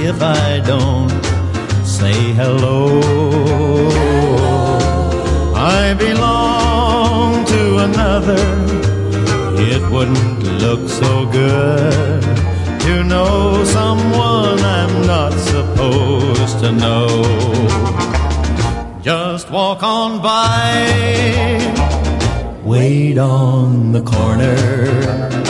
if I don't say hello. I belong to another. It wouldn't look so good to know someone I'm not supposed to know. Just walk on by, wait on the corner.